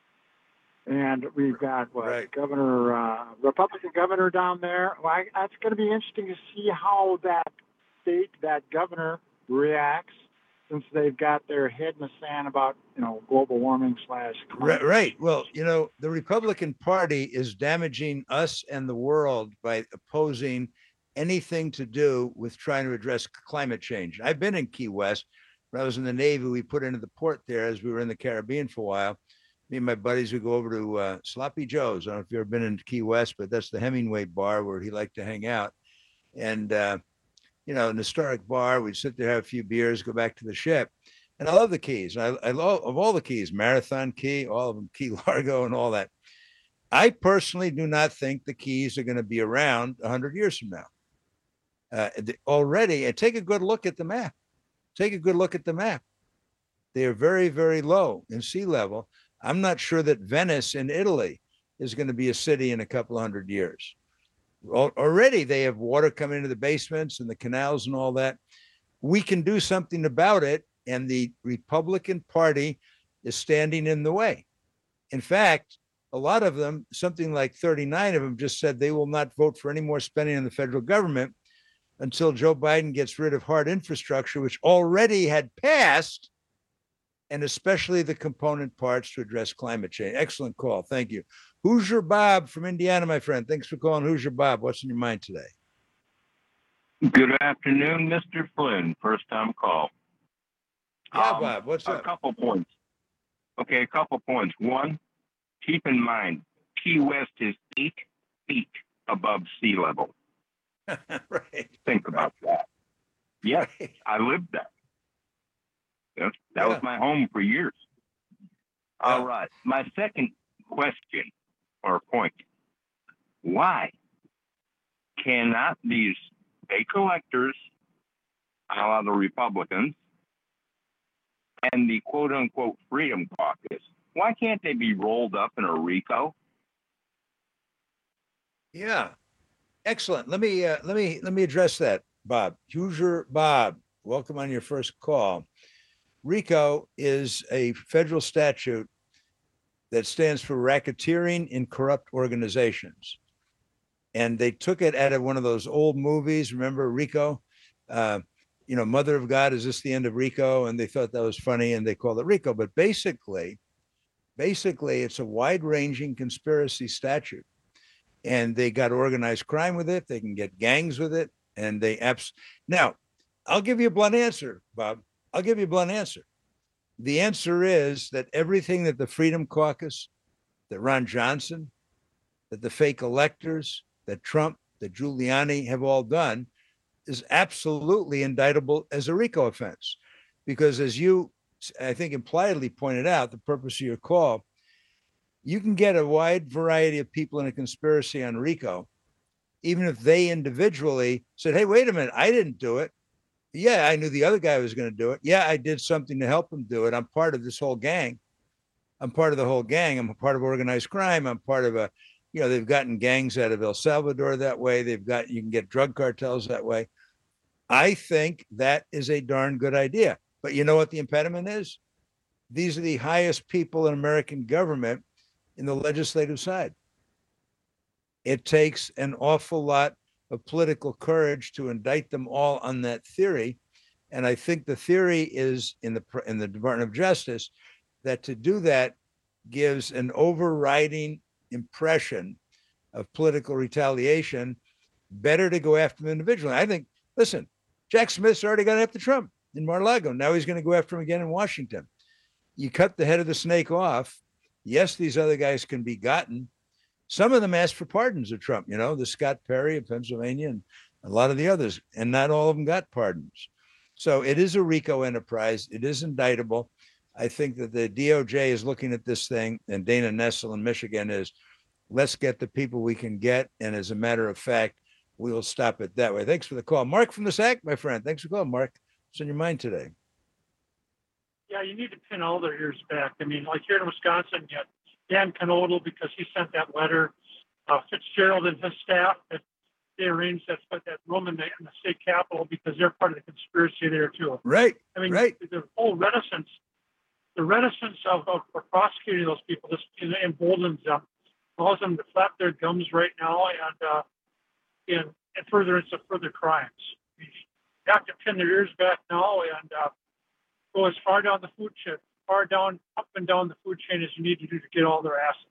And we've got governor, Republican governor down there. Well, that's going to be interesting to see how that governor reacts, since they've got their head in the sand about, global warming / climate. Right. Well, the Republican Party is damaging us and the world by opposing anything to do with trying to address climate change. I've been in Key West. When I was in the Navy, we put into the port there as we were in the Caribbean for a while. Me and my buddies would go over to Sloppy Joe's. I don't know if you've ever been in Key West, but that's the Hemingway bar where he liked to hang out. And, an historic bar. We'd sit there, have a few beers, go back to the ship. And I love the Keys. I love, of all the Keys, Marathon Key, all of them, Key Largo and all that. I personally do not think the Keys are going to be around 100 years from now. Already, and take a good look at the map. Take a good look at the map. They are very, very low in sea level. I'm not sure that Venice in Italy is going to be a city in a couple of 100 years. Already they have water coming into the basements and the canals and all that. We can do something about it, and the Republican Party is standing in the way. In fact, a lot of them, something like 39 of them, just said they will not vote for any more spending on the federal government until Joe Biden gets rid of hard infrastructure, which already had passed, and especially the component parts to address climate change. Excellent call. Thank you. Hoosier Bob from Indiana, my friend. Thanks for calling. Hoosier Bob, what's in your mind today? Good afternoon, Mr. Flynn. First time call. Yeah, Bob, what's up? A couple points. Okay, a couple points. One, keep in mind, Key West is 8 feet above sea level. Right. Think about that. Yes, right. I lived there. That was my home for years. All right. My second question or point. Why cannot these pay collectors, a la the Republicans, and the quote-unquote Freedom Caucus, why can't they be rolled up in a RICO? Yeah. Excellent. Let me address that, Bob. Hoosier Bob, welcome on your first call. RICO is a federal statute that stands for Racketeering in Corrupt Organizations. And they took it out of one of those old movies. Remember RICO? Mother of God, is this the end of RICO? And they thought that was funny and they called it RICO. But basically, Basically, it's a wide-ranging conspiracy statute, and they got organized crime with it. They can get gangs with it, and now, I'll give you a blunt answer, Bob. I'll give you a blunt answer. The answer is that everything that the Freedom Caucus, that Ron Johnson, that the fake electors, that Trump, that Giuliani have all done is absolutely indictable as a RICO offense. Because as you, I think, impliedly pointed out, the purpose of your call, you can get a wide variety of people in a conspiracy on RICO, even if they individually said, hey, wait a minute, I didn't do it. Yeah, I knew the other guy was going to do it. Yeah, I did something to help him do it. I'm part of this whole gang. I'm part of the whole gang. I'm a part of organized crime. I'm part of a, they've gotten gangs out of El Salvador that way. You can get drug cartels that way. I think that is a darn good idea. But you know what the impediment is? These are the highest people in American government in the legislative side. It takes an awful lot of political courage to indict them all on that theory. And I think the theory is in the Department of Justice that to do that gives an overriding impression of political retaliation. Better to go after them individually. I think, listen, Jack Smith's already gone after Trump in Mar-a-Lago. Now he's going to go after him again in Washington. You cut the head of the snake off. Yes, these other guys can be gotten. Some of them asked for pardons of Trump, the Scott Perry of Pennsylvania and a lot of the others, and not all of them got pardons. So it is a RICO enterprise. It is indictable. I think that the DOJ is looking at this thing, and Dana Nessel in Michigan is, let's get the people we can get. And as a matter of fact, we will stop it that way. Thanks for the call. Mark from the SAC, my friend. Thanks for calling, Mark. What's on your mind today? Yeah, you need to pin all their ears back. I mean, like here in Wisconsin, you had Dan Knodel because he sent that letter. Fitzgerald and his staff, that they arranged that room in the state capitol because they're part of the conspiracy there too. Right. I mean, right. The whole reticence of prosecuting those people just emboldens them, allows them to flap their gums right now and furtherance of further crimes. You have to pin their ears back now and go as far down the food chain, up and down the food chain as you need to do to get all their assets.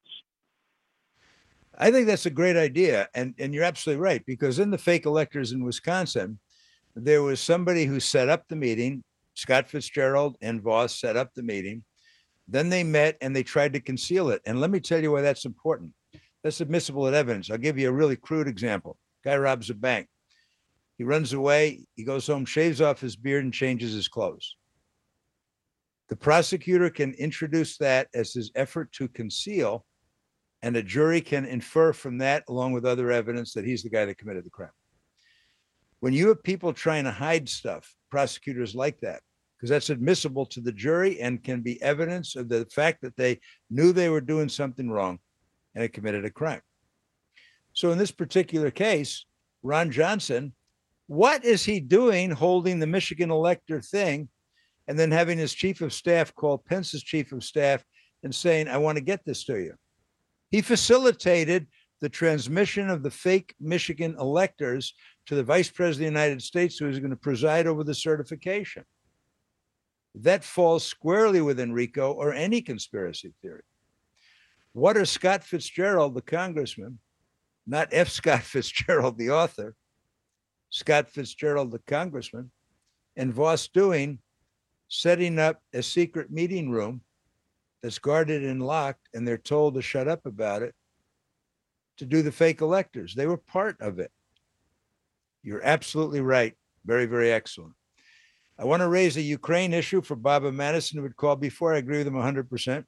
I think that's a great idea. And you're absolutely right, because in the fake electors in Wisconsin, there was somebody who set up the meeting. Scott Fitzgerald and Voss set up the meeting. Then they met and they tried to conceal it. And let me tell you why that's important. That's admissible as evidence. I'll give you a really crude example. Guy robs a bank. He runs away. He goes home, shaves off his beard and changes his clothes. The prosecutor can introduce that as his effort to conceal, and a jury can infer from that, along with other evidence, that he's the guy that committed the crime. When you have people trying to hide stuff, prosecutors like that, because that's admissible to the jury and can be evidence of the fact that they knew they were doing something wrong and had committed a crime. So in this particular case, Ron Johnson, what is he doing holding the Michigan elector thing and then having his chief of staff call Pence's chief of staff and saying, I want to get this to you? He facilitated the transmission of the fake Michigan electors to the vice president of the United States, who is going to preside over the certification. That falls squarely within RICO or any conspiracy theory. What are Scott Fitzgerald, the congressman, not F. Scott Fitzgerald, the author, Scott Fitzgerald, the congressman, and Voss doing, setting up a secret meeting room that's guarded and locked, and they're told to shut up about it, to do the fake electors. They were part of it. You're absolutely right. Very, very excellent. I want to raise a Ukraine issue for Bob and Madison, who would call before. I agree with them 100%.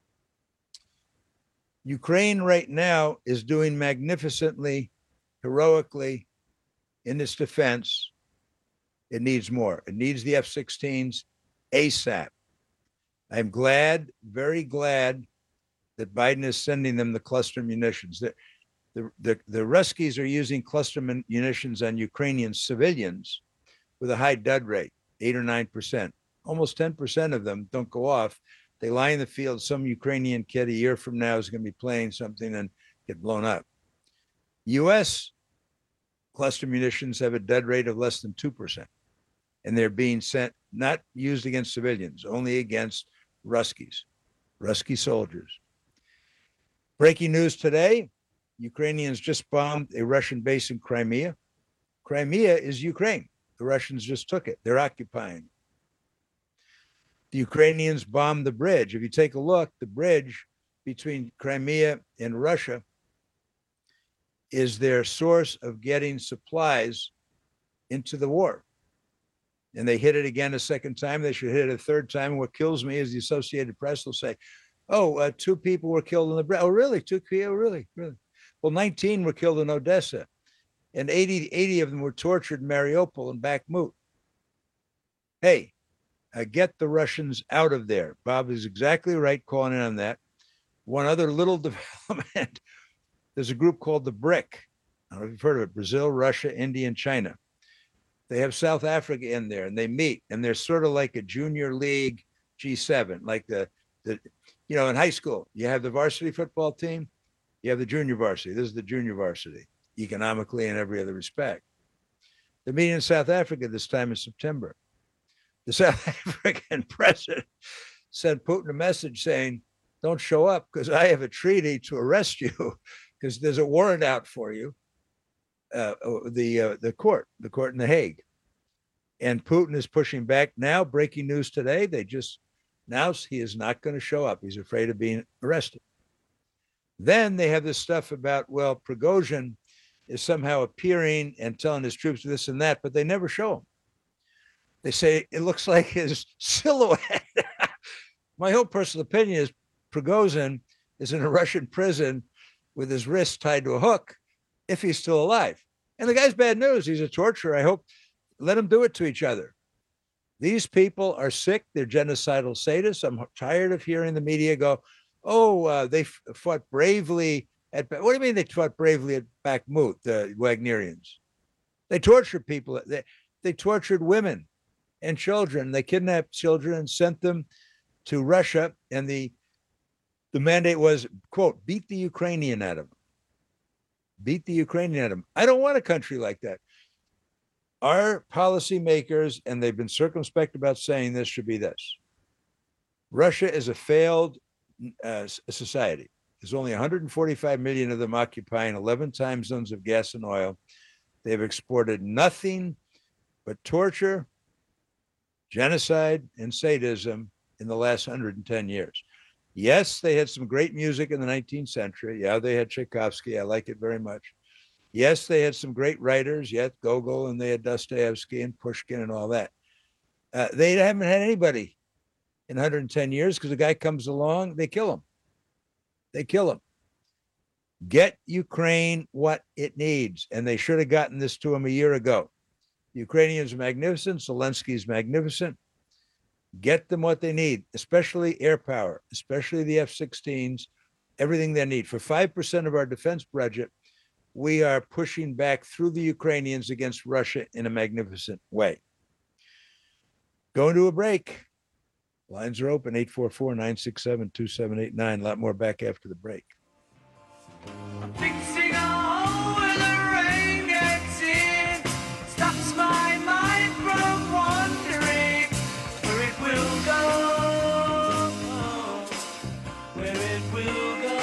Ukraine right now is doing magnificently, heroically in its defense. It needs more. It needs the F-16s ASAP. I'm glad, very glad, that Biden is sending them the cluster munitions. The Ruskies are using cluster munitions on Ukrainian civilians with a high dud rate, 8 or 9%. Almost 10% of them don't go off. They lie in the field. Some Ukrainian kid a year from now is going to be playing something and get blown up. U.S. cluster munitions have a dud rate of less than 2%. And they're being sent, not used against civilians, only against Ruskies. Rusky soldiers. Breaking news today, Ukrainians just bombed a Russian base in Crimea. Crimea is Ukraine. The Russians just took it. They're occupying. The Ukrainians bombed the bridge. If you take a look, the bridge between Crimea and Russia is their source of getting supplies into the war. And they hit it again a second time. They should hit it a third time. And what kills me is the Associated Press will say, 2 people were killed in the bridge. Oh, really? 2 people? Really? Well, 19 were killed in Odessa. And 80 of them were tortured in Mariupol and Bakhmut. Hey, get the Russians out of there. Bob is exactly right calling in on that. One other little development, there's a group called the BRIC. I don't know if you've heard of it, Brazil, Russia, India, and China. They have South Africa in there, and they meet, and they're sort of like a junior league G7, like the in high school, you have the varsity football team, you have the junior varsity. This is the junior varsity, economically and every other respect. They're meeting in South Africa this time in September. The South African president sent Putin a message saying, don't show up because I have a treaty to arrest you because there's a warrant out for you, the court in The Hague. And Putin is pushing back now. Breaking news today, they just announced he is not going to show up. He's afraid of being arrested. Then they have this stuff about, Prigozhin is somehow appearing and telling his troops this and that, but they never show him. They say it looks like his silhouette. My own personal opinion is Prigozhin is in a Russian prison with his wrist tied to a hook if he's still alive. And the guy's bad news. He's a torturer. I hope let them do it to each other. These people are sick. They're genocidal sadists. I'm tired of hearing the media go, they fought bravely at, what do you mean they fought bravely at Bakhmut, the Wagnerians? They tortured people. They tortured women and children. They kidnapped children and sent them to Russia. And the mandate was, quote, beat the Ukrainian at them. Beat the Ukrainian at them. I don't want a country like that. Our policymakers, and they've been circumspect about saying this, should be this. Russia is a failed society. There's only 145 million of them occupying 11 time zones of gas and oil. They've exported nothing but torture, genocide, and sadism in the last 110 years. Yes, they had some great music in the 19th century. Yeah, they had Tchaikovsky. I like it very much. Yes, they had some great writers. Yes, Gogol, and they had Dostoevsky and Pushkin and all that. They haven't had anybody in 110 years because the guy comes along, they kill him. They kill him. Get Ukraine what it needs. And they should have gotten this to him a year ago. The Ukrainians are magnificent. Zelensky's magnificent. Get them what they need, especially air power, especially the F-16s, everything they need. For 5% of our defense budget, we are pushing back through the Ukrainians against Russia in a magnificent way. Going to a break. Lines are open, 844-967-2789. A lot more back after the break. Fixing a hole where the rain gets in, stops my mind from wandering where it will go, where it will go.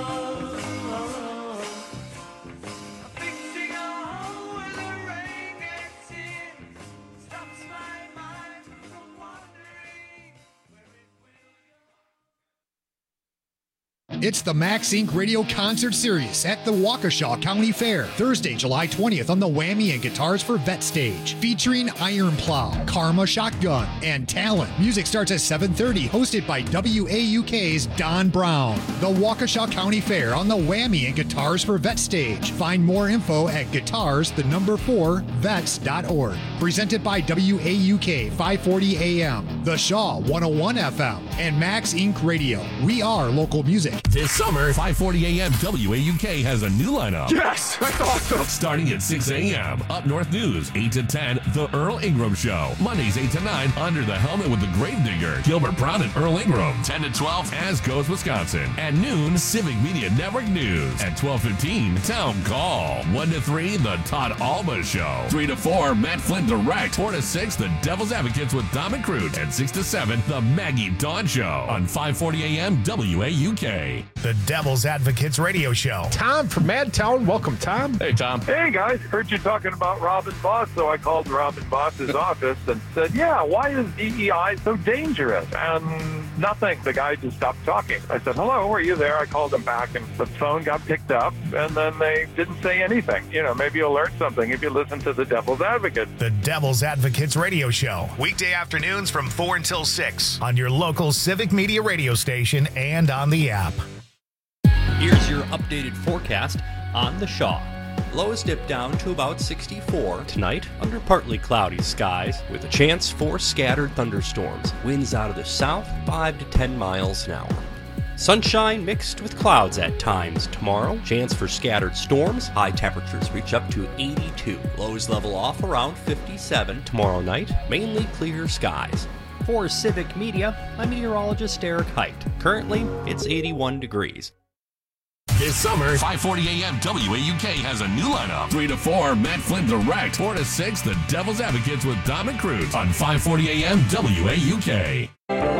Fixing a hole where the rain gets in, stops my mind from wandering where it will go. It's the Max Inc. Radio Concert Series at the Waukesha County Fair, Thursday, July 20th on the Whammy and Guitars for Vet stage, featuring Iron Plow, Karma Shotgun, and Talon. Music starts at 7:30, hosted by WAUK's Don Brown. The Waukesha County Fair on the Whammy and Guitars for Vet stage. Find more info at guitars4vets.org. Presented by WAUK 540 AM, The Shaw 101 FM, and Max Inc. Radio. We are local music. This summer, 540 a.m. WAUK has a new lineup. Yes, that's awesome. Starting at 6 a.m. Up North News, 8 to 10, The Earl Ingram Show. Mondays, 8 to 9, Under the Helmet with the Gravedigger, Gilbert Brown and Earl Ingram. 10 to 12, As Goes Wisconsin. At noon, Civic Media Network News. At 12:15, Town Call. 1 to 3, The Todd Alba Show. 3 to 4, Matt Flynn Direct. 4 to 6, The Devil's Advocates with Dom and Crute. And 6 to 7, The Maggie Dawn Show on 540 a.m. WAUK. The Devil's Advocates Radio Show. Tom from Madtown. Welcome, Tom. Hey, Tom. Hey, guys. Heard you talking about Robin Boss, so I called Robin Boss's office and said, yeah, why is DEI so dangerous? And nothing. The guy just stopped talking. I said, hello, are you there? I called him back, and the phone got picked up, and then they didn't say anything. You know, maybe you'll learn something if you listen to the Devil's Advocate. The Devil's Advocates Radio Show. Weekday afternoons from 4 until 6 on your local Civic Media radio station and on the app. Here's your updated forecast on the Shaw. Lows dip down to about 64 tonight under partly cloudy skies with a chance for scattered thunderstorms. Winds out of the south 5 to 10 miles an hour. Sunshine mixed with clouds at times tomorrow. Chance for scattered storms. High temperatures reach up to 82. Lows level off around 57 tomorrow night. Mainly clear skies. For Civic Media, I'm meteorologist Eric Height. Currently, it's 81 degrees. This summer, 540 a.m. WAUK has a new lineup. 3 to 4, Matt Flynn Direct. 4 to 6, The Devil's Advocates with Dom and Crute on 540 a.m. WAUK.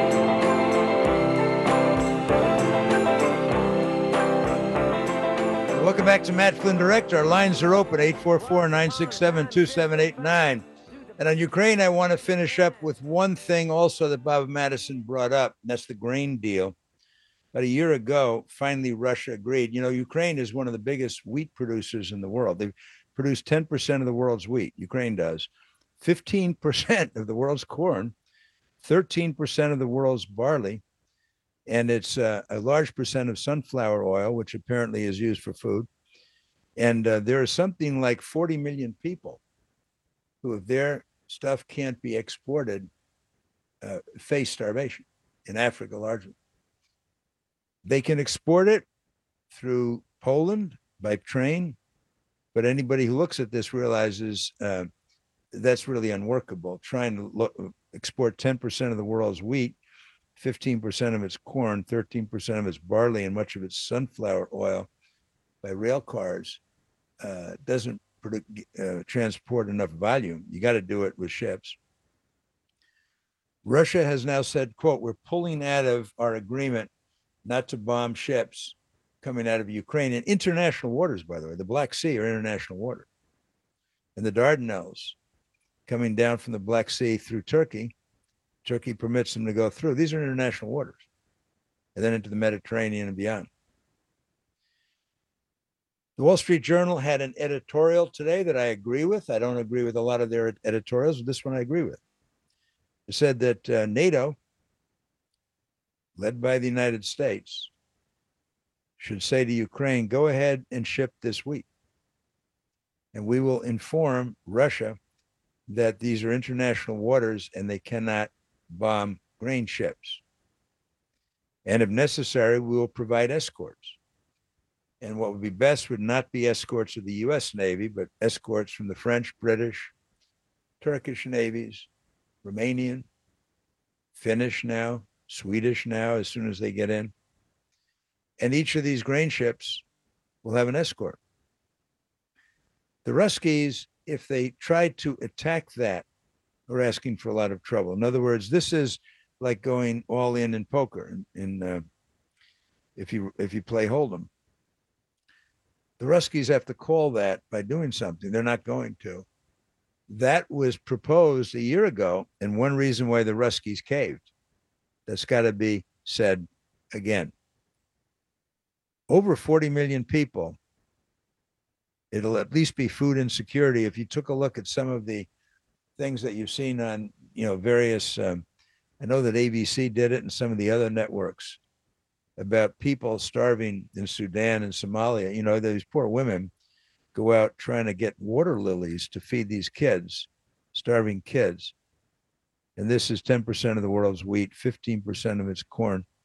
Welcome back to Matt Flynn Direct. Our lines are open, 844-967-2789. And on Ukraine, I want to finish up with one thing also that Bob Madison brought up, and that's the grain deal. About a year ago, finally, Russia agreed. You know, Ukraine is one of the biggest wheat producers in the world. They produce 10% of the world's wheat. Ukraine does. 15% of the world's corn, 13% of the world's barley, and it's a large percent of sunflower oil, which apparently is used for food. And there are something like 40 million people who, if their stuff can't be exported, face starvation in Africa largely. They can export it through Poland by train, but anybody who looks at this realizes that's really unworkable. Trying to export 10% of the world's wheat, 15% of its corn, 13% of its barley, and much of its sunflower oil by rail cars doesn't transport enough volume. You got to do it with ships. Russia has now said, quote, we're pulling out of our agreement not to bomb ships coming out of Ukraine in international waters, by the way. The Black Sea are international water. And the Dardanelles coming down from the Black Sea through Turkey, Turkey permits them to go through. These are international waters. And then into the Mediterranean and beyond. The Wall Street Journal had an editorial today that I agree with. I don't agree with a lot of their editorials, but this one I agree with. It said that NATO, led by the United States, should say to Ukraine, go ahead and ship this wheat. And we will inform Russia that these are international waters and they cannot bomb grain ships. And if necessary, we will provide escorts. And what would be best would not be escorts of the U.S. Navy, but escorts from the French, British, Turkish navies, Romanian, Finnish now, Swedish now, as soon as they get in. And each of these grain ships will have an escort. The Ruskies, if they tried to attack that, are asking for a lot of trouble. In other words, this is like going all in poker. If you play Hold'em, the Ruskies have to call that by doing something. They're not going to. That was proposed a year ago, and one reason why the Ruskies caved. That's got to be said again. Over 40 million people. It'll at least be food insecurity. If you took a look at some of the things that you've seen on, various, I know that ABC did it and some of the other networks about people starving in Sudan and Somalia. These poor women go out trying to get water lilies to feed these kids, starving kids. And this is 10% of the world's wheat, 15% of its corn,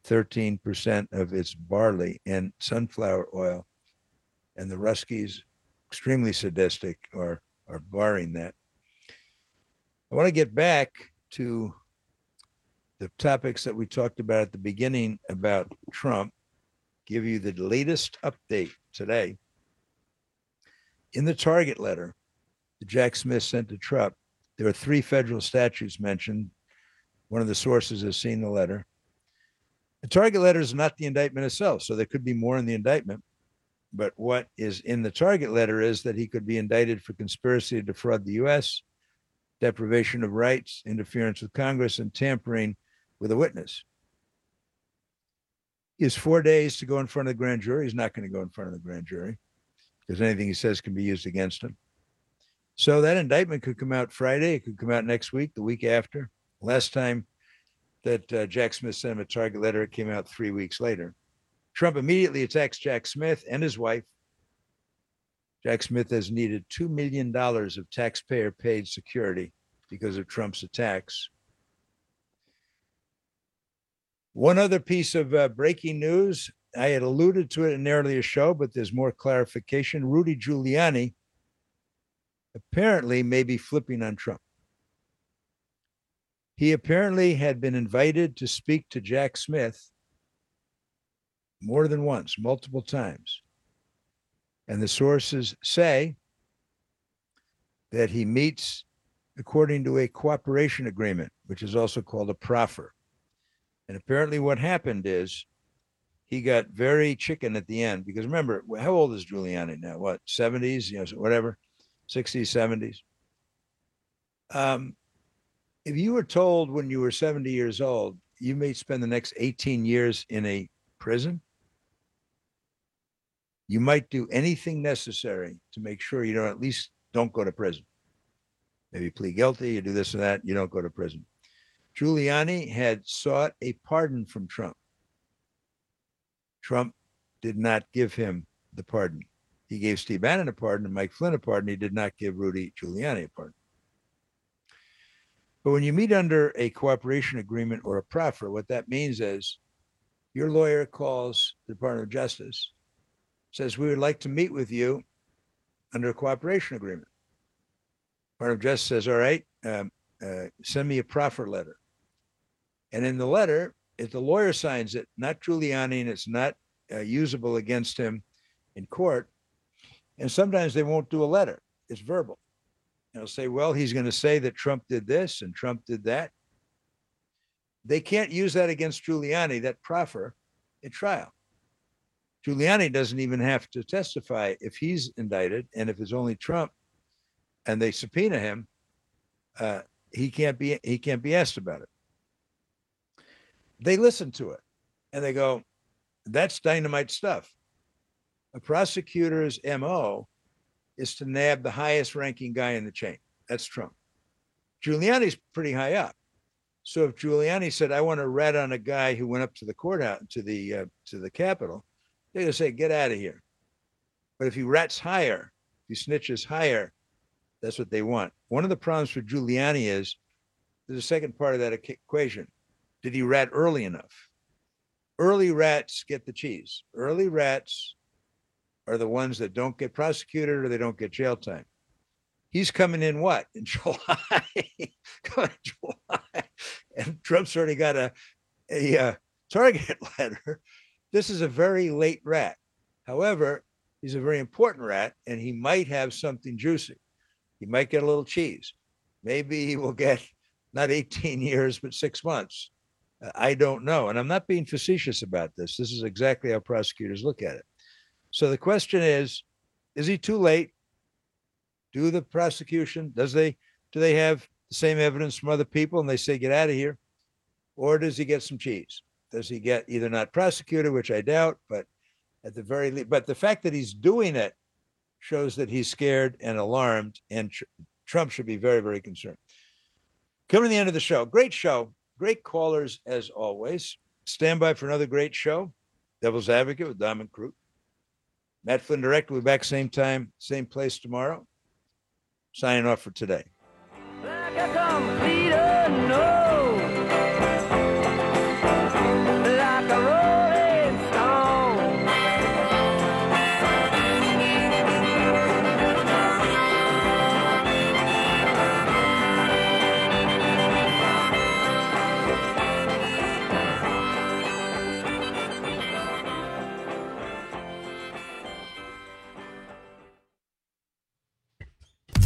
13% of its barley and sunflower oil. And the Ruskies, extremely sadistic, are barring that. I want to get back to the topics that we talked about at the beginning about Trump, give you the latest update today. In the target letter that Jack Smith sent to Trump, there are 3 federal statutes mentioned. One of the sources has seen the letter. The target letter is not the indictment itself, so there could be more in the indictment. But what is in the target letter is that he could be indicted for conspiracy to defraud the U.S., deprivation of rights, interference with Congress, and tampering with a witness. He has 4 days to go in front of the grand jury. He's not going to go in front of the grand jury because anything he says can be used against him. So that indictment could come out Friday. It could come out next week, the week after. Last time that Jack Smith sent him a target letter, it came out 3 weeks later. Trump immediately attacks Jack Smith and his wife. Jack Smith has needed $2 million of taxpayer-paid security because of Trump's attacks. One other piece of breaking news, I had alluded to it in an earlier show, but there's more clarification. Rudy Giuliani apparently may be flipping on Trump. He apparently had been invited to speak to Jack Smith more than once, multiple times. And the sources say that he meets according to a cooperation agreement, which is also called a proffer. And apparently what happened is he got very chicken at the end, because remember, how old is Giuliani now? What, 70s, whatever, 60s, 70s? If you were told when you were 70 years old, you may spend the next 18 years in a prison, you might do anything necessary to make sure you at least don't go to prison. Maybe plead guilty, you do this or that, you don't go to prison. Giuliani had sought a pardon from Trump. Trump did not give him the pardon. He gave Steve Bannon a pardon and Mike Flynn a pardon. He did not give Rudy Giuliani a pardon. But when you meet under a cooperation agreement or a proffer, what that means is your lawyer calls the Department of Justice, says, we would like to meet with you under a cooperation agreement. Department of Justice says, all right, send me a proffer letter. And in the letter, if the lawyer signs it, not Giuliani, and it's not usable against him in court, and sometimes they won't do a letter. It's verbal. They'll say, well, he's going to say that Trump did this and Trump did that. They can't use that against Giuliani, that proffer, at trial. Giuliani doesn't even have to testify if he's indicted, and if it's only Trump and they subpoena him, he can't be asked about it. They listen to it and they go, that's dynamite stuff. A prosecutor's MO is to nab the highest ranking guy in the chain. That's Trump. Giuliani's pretty high up. So if Giuliani said, I want to rat on a guy who went up to the courthouse, to the Capitol, they're going to say, get out of here. But if he rats higher, if he snitches higher, that's what they want. One of the problems for Giuliani is there's a second part of that equation. Did he rat early enough? Early rats get the cheese. Early rats are the ones that don't get prosecuted or they don't get jail time. He's coming in what? In July. And Trump's already got a target letter. This is a very late rat. However, he's a very important rat, and he might have something juicy. He might get a little cheese. Maybe he will get not 18 years, but 6 months. I don't know. And I'm not being facetious about this. This is exactly how prosecutors look at it. So the question is he too late? Do the prosecution, do they have the same evidence from other people and they say, get out of here? Or does he get some cheese? Does he get either not prosecuted, which I doubt, but at the very least, but the fact that he's doing it shows that he's scared and alarmed, and Trump should be very, very concerned. Coming to the end of the show, great show, great callers as always. Stand by for another great show. Devil's Advocate with Diamond Crute. Matt Flynn Direct will be back same time, same place tomorrow. Signing off for today. Like a complete unknown. Like a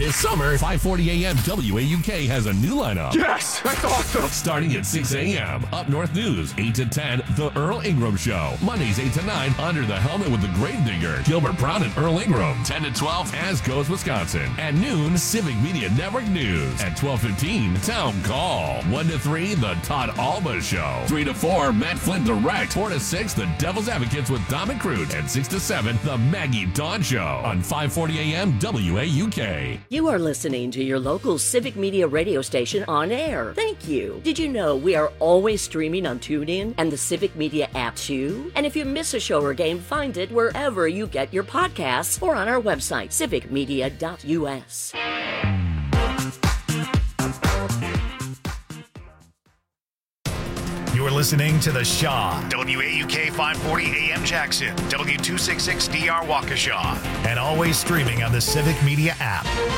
This summer, 540 AM WAUK has a new lineup. Yes, that's awesome. Starting at 6 a.m., Up North News, 8 to 10, The Earl Ingram Show. Mondays, 8 to 9, Under the Helmet with the Gravedigger, Gilbert Brown and Earl Ingram. 10 to 12, As Goes Wisconsin. At noon, Civic Media Network News. At 12:15, Town Call. 1 to 3, The Todd Alba Show. 3 to 4, Matt Flynn Direct. 4 to 6, The Devil's Advocates with Dom and Crute. And 6 to 7, The Maggie Dawn Show on 540 AM WAUK. You are listening to your local Civic Media radio station on air. Thank you. Did you know we are always streaming on TuneIn and the Civic Media app too? And if you miss a show or game, find it wherever you get your podcasts or on our website, civicmedia.us. You're listening to The Shaw, WAUK 540 AM Jackson, W266DR Waukesha, and always streaming on the Civic Media app.